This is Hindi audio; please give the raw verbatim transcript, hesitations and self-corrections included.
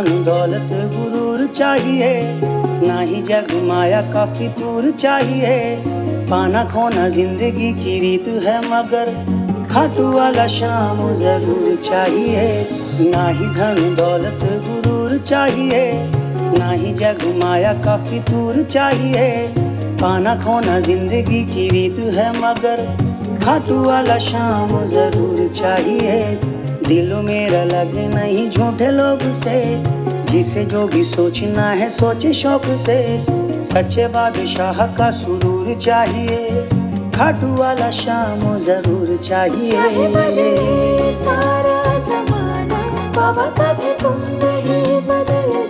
धन दौलत गुरूर चाहिए, ना ही जग माया का फितूर चाहिए। पाना खोना जिंदगी की रीत है, मगर खाटू वाला शाम जरूर चाहिए। ना ही धन दौलत गुरूर चाहिए, ना ही जग माया का फितूर चाहिए। पाना खोना जिंदगी की रीत है, मगर खाटू वाला शाम जरूर चाहिए। दिल मेरा लगे नहीं झूठे लोग से, जिसे जो भी सोचना है सोचे शौक से। सच्चे बादशाह का सुरूर चाहिए, खाटू वाला शाम जरूर चाहिए। चाहे बदले सारा जमाना, बाबा कभी तुम नहीं बदले।